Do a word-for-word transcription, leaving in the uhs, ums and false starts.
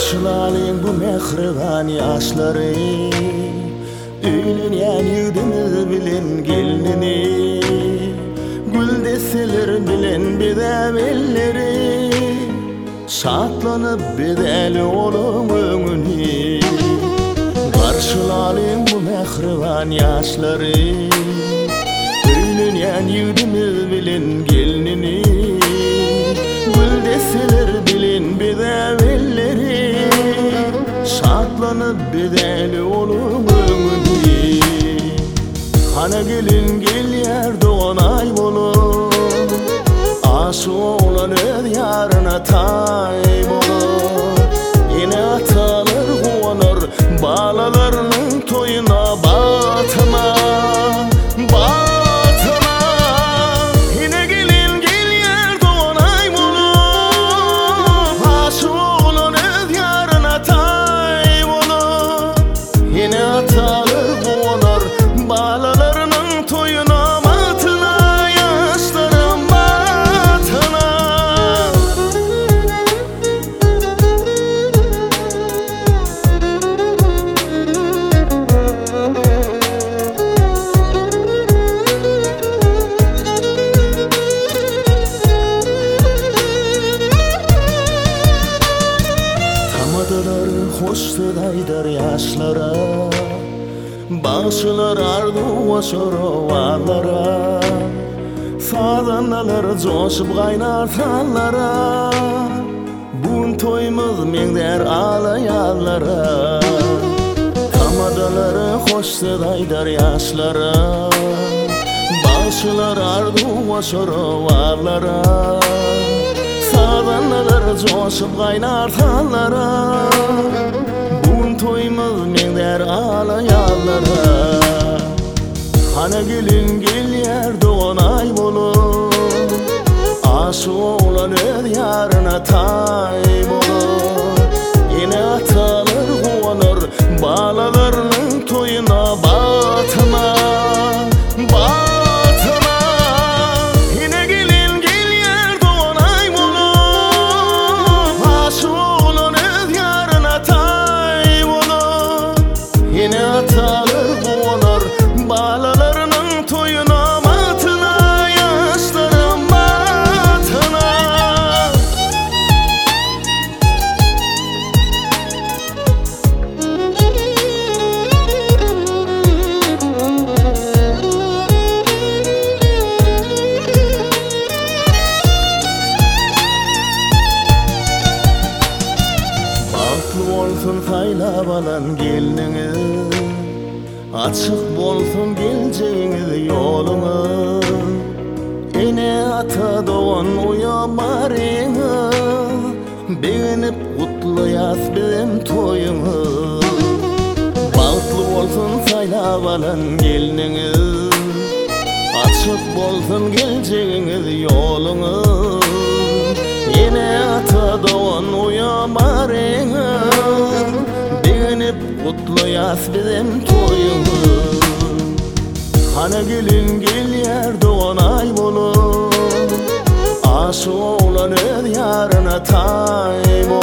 Karşılayın bu mehriban yaşları, Üylünyen yüdünü bilin gelinini, Gül deseler bilin bidevelleri, Şatlanıp bideli olun önüni. Karşılayın bu mehriban yaşları, Üylünyen yüdünü bilin gelinini, Gül deseler bilin bidevelleri, Şatlanıp bideli olun önüni. Hana gelin gel yer doğanay bolun, Aşık olan öz yarına tay bolun. Yine atalar kuvanır balalarının toyuna batına, batına. Yine gelin gel yer doğanay bolun, Aşık olan öz yarına tay bolun. Yine atalar kuvanır balalarının toyuna batına, yaşlarım batına. Tamadılar hoştu daydar yaşlara, Bağışılar ardu aşırı varlara, Sazanalar coşup kaynar tallara, Bugün toymuz mengder alayallara. Tamadaları hoştu daydar yaşlara, Bağışılar ardu aşırı varlara, Sazanalar coşup kaynar tallara, Bugün toymuz mengder alayallara. Hana gelin gel yer doğanay bolun, Aşık olan öz yarına tay bolun. Yine atalar kuvanır balalarının toyuna batına, batına. Yine gelin gel yer doğanay bolun, Aşık olan öz yarına tay bolun. Yine atalar kuvanır balalarının toyuna batına, yaşlarım batına. Baklı olsun saylap alan gelininiz, Açık bolsun geleceğiniz yoluna. Ene ata doğan uyamarına, Beğenip kutlayas bizim toyunu. Balklı olsun saylap alan gelininiz, Açık bolsun geleceğiniz yoluna. Ene ata doğan uyamarına, Beğenip kutlayas bizim toyunu. Hana gelin gel yer doğanay bolun, Aşık olan öz yarına tay bolun.